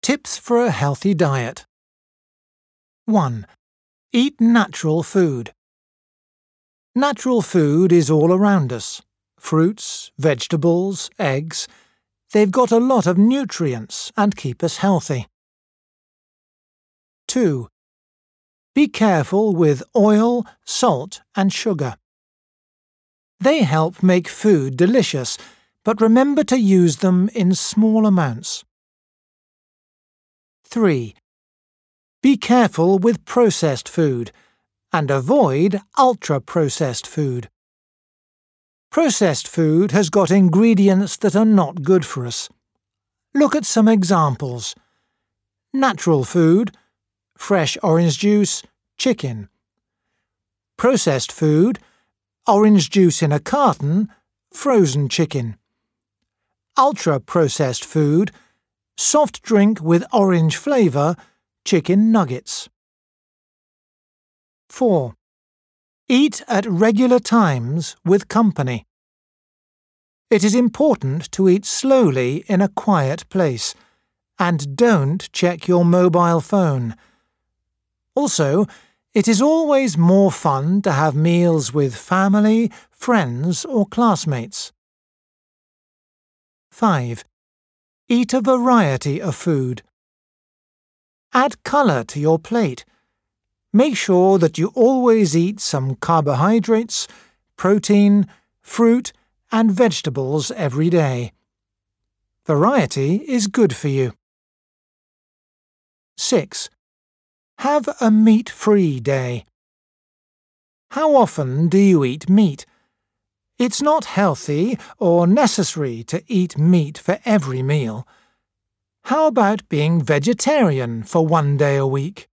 Tips for a healthy diet. 1. Eat natural food. Natural food is all around us. Fruits, vegetables, eggs. They've got a lot of nutrients and keep us healthy. 2. Be careful with oil, salt and sugar. They help make food delicious, but remember to use them in small amounts. 3. Be careful with processed food and avoid ultra-processed food. Processed food has got ingredients that are not good for us. Look at some examples. Natural food, fresh orange juice, chicken. Processed food, orange juice in a carton, frozen chicken. Ultra-processed food, soft drink with orange flavour, chicken nuggets. 4. Eat at regular times with company. It is important to eat slowly in a quiet place, and don't check your mobile phone. Also, it is always more fun to have meals with family, friends or classmates. 5. Eat a variety of food. Add colour to your plate. Make sure that you always eat some carbohydrates, protein, fruit and vegetables every day. Variety is good for you. 6. Have a meat-free day. How often do you eat meat? It's not healthy or necessary to eat meat for every meal. How about being vegetarian for one day a week?